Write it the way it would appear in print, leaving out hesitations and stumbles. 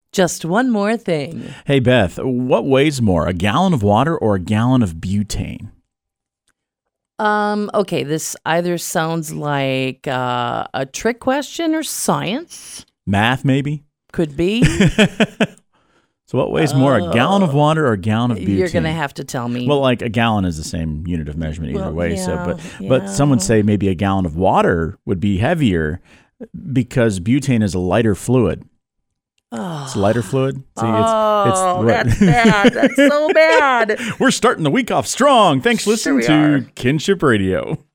Just one more thing. Hey, Beth, what weighs more, a gallon of water or a gallon of butane? Okay, this either sounds like a trick question or science. Math, maybe? Could be. So what weighs more, a gallon of water or a gallon of butane? You're going to have to tell me. Well, like a gallon is the same unit of measurement either way. Yeah, But some would say maybe a gallon of water would be heavier because butane is a lighter fluid. It's lighter fluid. See, that's bad. That's so bad. We're starting the week off strong. Thanks for listening to Kinship Radio.